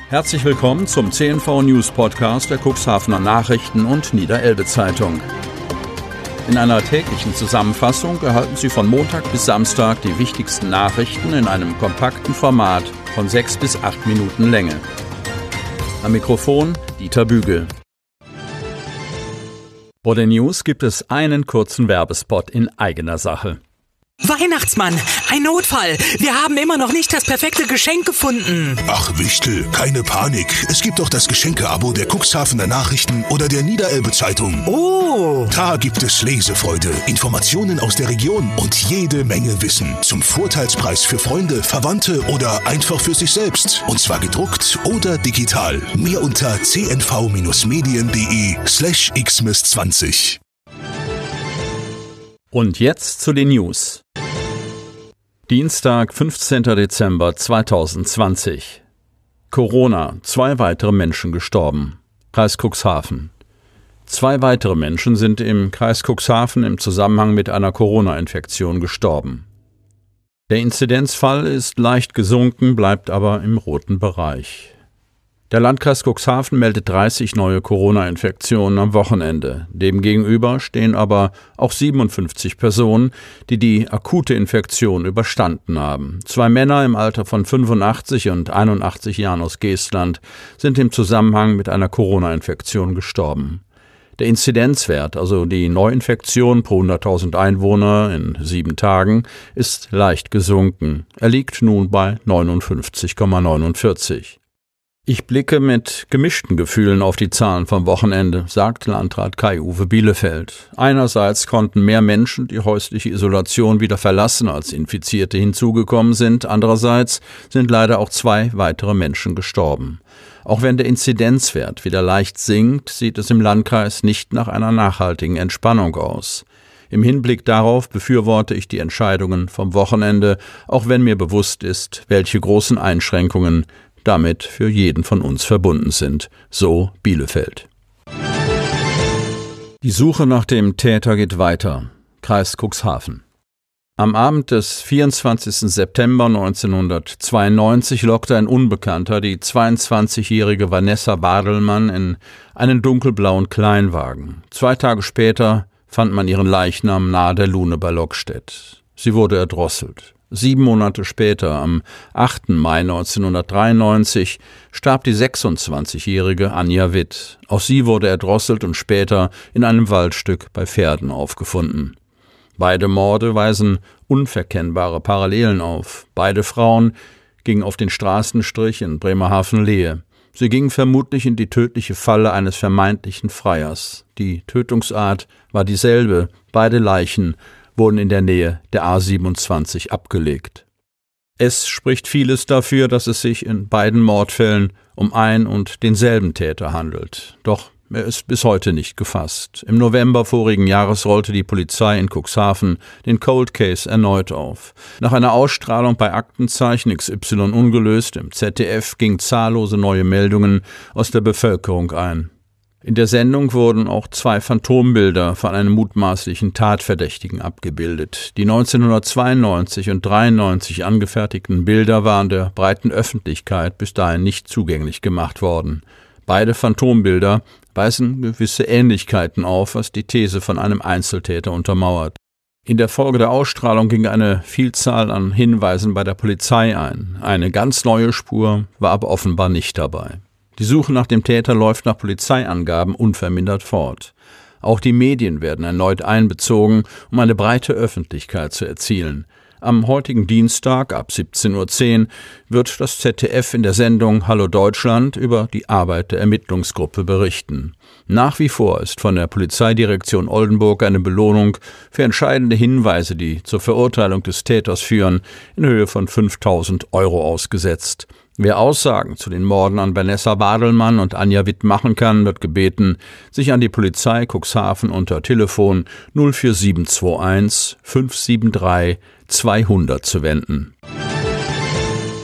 Herzlich willkommen zum CNV News Podcast der Cuxhavener Nachrichten und Niederelbe Zeitung. In einer täglichen Zusammenfassung erhalten Sie von Montag bis Samstag die wichtigsten Nachrichten in einem kompakten Format von 6 bis 8 Minuten Länge. Am Mikrofon Dieter Bügel. Vor den News gibt es einen kurzen Werbespot in eigener Sache. Weihnachtsmann, ein Notfall. Wir haben immer noch nicht das perfekte Geschenk gefunden. Ach Wichtel, keine Panik. Es gibt doch das Geschenke-Abo der Cuxhavener Nachrichten oder der Niederelbe Zeitung. Oh! Da gibt es Lesefreude, Informationen aus der Region und jede Menge Wissen. Zum Vorteilspreis für Freunde, Verwandte oder einfach für sich selbst. Und zwar gedruckt oder digital. Mehr unter cnv-medien.de/xmas20. Und jetzt zu den News. Dienstag, 15. Dezember 2020. Corona, 2 weitere Menschen gestorben. Kreis Cuxhaven. 2 weitere Menschen sind im Kreis Cuxhaven im Zusammenhang mit einer Corona-Infektion gestorben. Der Inzidenzfall ist leicht gesunken, bleibt aber im roten Bereich. Der Landkreis Cuxhaven meldet 30 neue Corona-Infektionen am Wochenende. Demgegenüber stehen aber auch 57 Personen, die die akute Infektion überstanden haben. 2 Männer im Alter von 85 und 81 Jahren aus Geestland sind im Zusammenhang mit einer Corona-Infektion gestorben. Der Inzidenzwert, also die Neuinfektion pro 100.000 Einwohner in 7 Tagen, ist leicht gesunken. Er liegt nun bei 59,49. Ich blicke mit gemischten Gefühlen auf die Zahlen vom Wochenende, sagt Landrat Kai-Uwe Bielefeld. Einerseits konnten mehr Menschen die häusliche Isolation wieder verlassen, als Infizierte hinzugekommen sind. Andererseits sind leider auch 2 weitere Menschen gestorben. Auch wenn der Inzidenzwert wieder leicht sinkt, sieht es im Landkreis nicht nach einer nachhaltigen Entspannung aus. Im Hinblick darauf befürworte ich die Entscheidungen vom Wochenende, auch wenn mir bewusst ist, welche großen Einschränkungen damit für jeden von uns verbunden sind, so Bielefeld. Die Suche nach dem Täter geht weiter. Kreis Cuxhaven. Am Abend des 24. September 1992 lockte ein Unbekannter die 22-jährige Vanessa Badelmann in einen dunkelblauen Kleinwagen. 2 Tage später fand man ihren Leichnam nahe der Lune bei Lockstedt. Sie wurde erdrosselt. 7 Monate später, am 8. Mai 1993, starb die 26-jährige Anja Witt. Auch sie wurde erdrosselt und später in einem Waldstück bei Verden aufgefunden. Beide Morde weisen unverkennbare Parallelen auf. Beide Frauen gingen auf den Straßenstrich in Bremerhaven-Lehe. Sie gingen vermutlich in die tödliche Falle eines vermeintlichen Freiers. Die Tötungsart war dieselbe. Beide Leichen wurden in der Nähe der A27 abgelegt. Es spricht vieles dafür, dass es sich in beiden Mordfällen um ein und denselben Täter handelt. Doch er ist bis heute nicht gefasst. Im November vorigen Jahres rollte die Polizei in Cuxhaven den Cold Case erneut auf. Nach einer Ausstrahlung bei Aktenzeichen XY ungelöst im ZDF gingen zahllose neue Meldungen aus der Bevölkerung ein. In der Sendung wurden auch 2 Phantombilder von einem mutmaßlichen Tatverdächtigen abgebildet. Die 1992 und 1993 angefertigten Bilder waren der breiten Öffentlichkeit bis dahin nicht zugänglich gemacht worden. Beide Phantombilder weisen gewisse Ähnlichkeiten auf, was die These von einem Einzeltäter untermauert. In der Folge der Ausstrahlung ging eine Vielzahl an Hinweisen bei der Polizei ein. Eine ganz neue Spur war aber offenbar nicht dabei. Die Suche nach dem Täter läuft nach Polizeiangaben unvermindert fort. Auch die Medien werden erneut einbezogen, um eine breite Öffentlichkeit zu erzielen. Am heutigen Dienstag ab 17:10 Uhr wird das ZDF in der Sendung Hallo Deutschland über die Arbeit der Ermittlungsgruppe berichten. Nach wie vor ist von der Polizeidirektion Oldenburg eine Belohnung für entscheidende Hinweise, die zur Verurteilung des Täters führen, in Höhe von 5.000 € ausgesetzt. Wer Aussagen zu den Morden an Vanessa Badelmann und Anja Witt machen kann, wird gebeten, sich an die Polizei Cuxhaven unter Telefon 04721 573 200 zu wenden.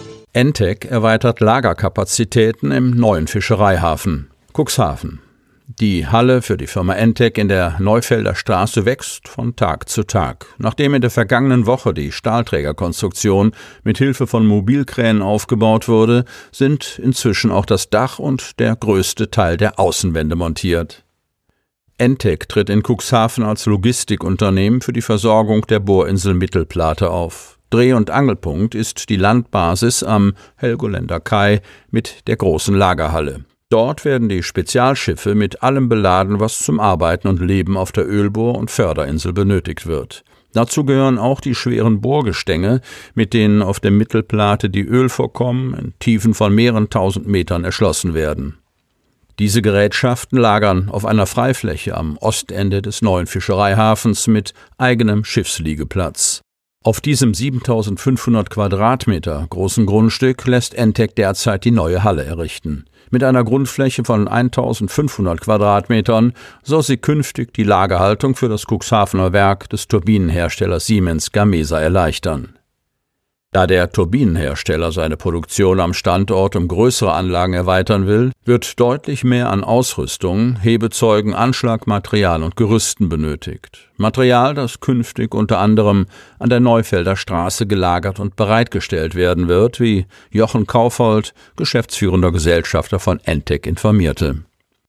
Entec erweitert Lagerkapazitäten im neuen Fischereihafen Cuxhaven. Die Halle für die Firma Entec in der Neufelder Straße wächst von Tag zu Tag. Nachdem in der vergangenen Woche die Stahlträgerkonstruktion mit Hilfe von Mobilkränen aufgebaut wurde, sind inzwischen auch das Dach und der größte Teil der Außenwände montiert. Entec tritt in Cuxhaven als Logistikunternehmen für die Versorgung der Bohrinsel Mittelplate auf. Dreh- und Angelpunkt ist die Landbasis am Helgoländer Kai mit der großen Lagerhalle. Dort werden die Spezialschiffe mit allem beladen, was zum Arbeiten und Leben auf der Ölbohr- und Förderinsel benötigt wird. Dazu gehören auch die schweren Bohrgestänge, mit denen auf der Mittelplate die Ölvorkommen in Tiefen von mehreren tausend Metern erschlossen werden. Diese Gerätschaften lagern auf einer Freifläche am Ostende des neuen Fischereihafens mit eigenem Schiffsliegeplatz. Auf diesem 7.500 Quadratmeter großen Grundstück lässt Entec derzeit die neue Halle errichten. Mit einer Grundfläche von 1.500 Quadratmetern soll sie künftig die Lagerhaltung für das Cuxhavener Werk des Turbinenherstellers Siemens Gamesa erleichtern. Da der Turbinenhersteller seine Produktion am Standort um größere Anlagen erweitern will, wird deutlich mehr an Ausrüstung, Hebezeugen, Anschlagmaterial und Gerüsten benötigt. Material, das künftig unter anderem an der Neufelder Straße gelagert und bereitgestellt werden wird, wie Jochen Kaufhold, geschäftsführender Gesellschafter von Entec, informierte.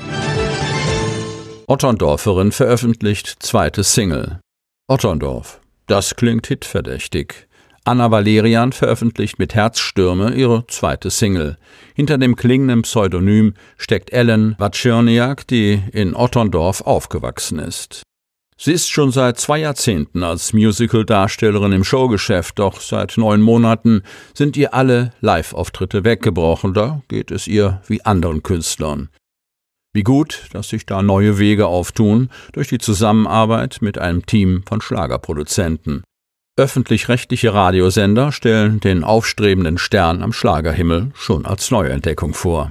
Otterndorferin veröffentlicht zweite Single. Otterndorf. Das klingt hitverdächtig. Anna Valerian veröffentlicht mit Herzstürme ihre zweite Single. Hinter dem klingenden Pseudonym steckt Ellen Watschirniak, die in Otterndorf aufgewachsen ist. Sie ist schon seit 2 Jahrzehnten als Musical-Darstellerin im Showgeschäft, doch seit 9 Monaten sind ihr alle Live-Auftritte weggebrochen. Da geht es ihr wie anderen Künstlern. Wie gut, dass sich da neue Wege auftun durch die Zusammenarbeit mit einem Team von Schlagerproduzenten. Öffentlich-rechtliche Radiosender stellen den aufstrebenden Stern am Schlagerhimmel schon als Neuentdeckung vor.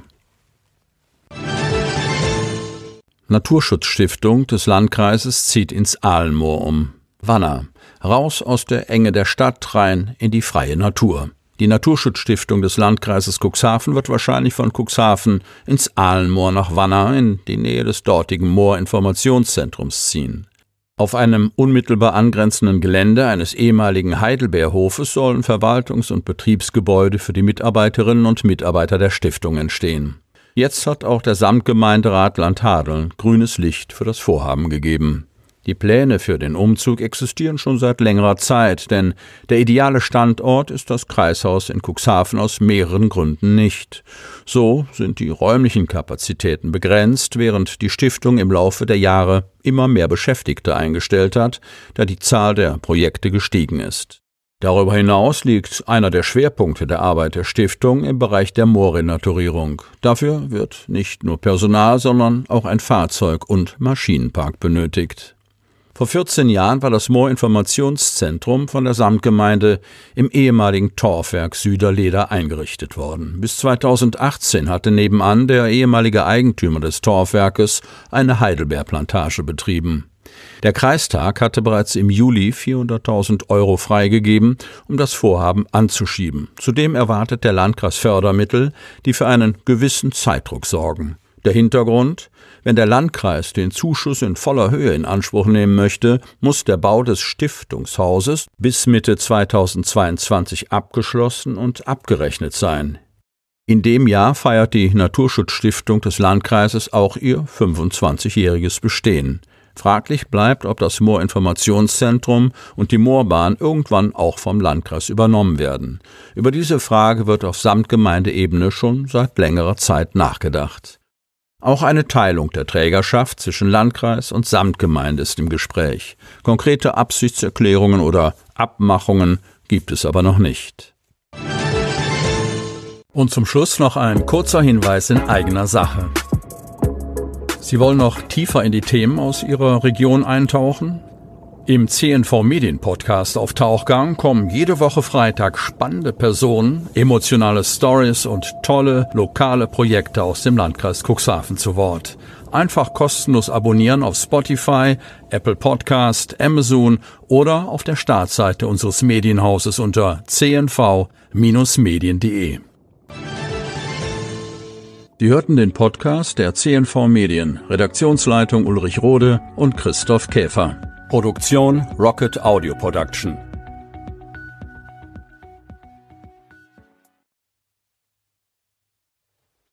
Naturschutzstiftung des Landkreises zieht ins Ahlenmoor um. Wanner. Raus aus der Enge der Stadt, rein in die freie Natur. Die Naturschutzstiftung des Landkreises Cuxhaven wird wahrscheinlich von Cuxhaven ins Ahlenmoor nach Wanner in die Nähe des dortigen Moorinformationszentrums ziehen. Auf einem unmittelbar angrenzenden Gelände eines ehemaligen Heidelbeerhofes sollen Verwaltungs- und Betriebsgebäude für die Mitarbeiterinnen und Mitarbeiter der Stiftung entstehen. Jetzt hat auch der Samtgemeinderat Landhadeln grünes Licht für das Vorhaben gegeben. Die Pläne für den Umzug existieren schon seit längerer Zeit, denn der ideale Standort ist das Kreishaus in Cuxhaven aus mehreren Gründen nicht. So sind die räumlichen Kapazitäten begrenzt, während die Stiftung im Laufe der Jahre immer mehr Beschäftigte eingestellt hat, da die Zahl der Projekte gestiegen ist. Darüber hinaus liegt einer der Schwerpunkte der Arbeit der Stiftung im Bereich der Moorrenaturierung. Dafür wird nicht nur Personal, sondern auch ein Fahrzeug- und Maschinenpark benötigt. Vor 14 Jahren war das Moorinformationszentrum von der Samtgemeinde im ehemaligen Torfwerk Süderleder eingerichtet worden. Bis 2018 hatte nebenan der ehemalige Eigentümer des Torfwerkes eine Heidelbeerplantage betrieben. Der Kreistag hatte bereits im Juli 400.000 € freigegeben, um das Vorhaben anzuschieben. Zudem erwartet der Landkreis Fördermittel, die für einen gewissen Zeitdruck sorgen. Der Hintergrund: Wenn der Landkreis den Zuschuss in voller Höhe in Anspruch nehmen möchte, muss der Bau des Stiftungshauses bis Mitte 2022 abgeschlossen und abgerechnet sein. In dem Jahr feiert die Naturschutzstiftung des Landkreises auch ihr 25-jähriges Bestehen. Fraglich bleibt, ob das Moorinformationszentrum und die Moorbahn irgendwann auch vom Landkreis übernommen werden. Über diese Frage wird auf Samtgemeindeebene schon seit längerer Zeit nachgedacht. Auch eine Teilung der Trägerschaft zwischen Landkreis und Samtgemeinde ist im Gespräch. Konkrete Absichtserklärungen oder Abmachungen gibt es aber noch nicht. Und zum Schluss noch ein kurzer Hinweis in eigener Sache. Sie wollen noch tiefer in die Themen aus Ihrer Region eintauchen? Im CNV Medien Podcast auf Tauchgang kommen jede Woche Freitag spannende Personen, emotionale Stories und tolle lokale Projekte aus dem Landkreis Cuxhaven zu Wort. Einfach kostenlos abonnieren auf Spotify, Apple Podcast, Amazon oder auf der Startseite unseres Medienhauses unter cnv-medien.de. Sie hörten den Podcast der CNV Medien, Redaktionsleitung Ulrich Rode und Christoph Käfer. Produktion Rocket Audio Production.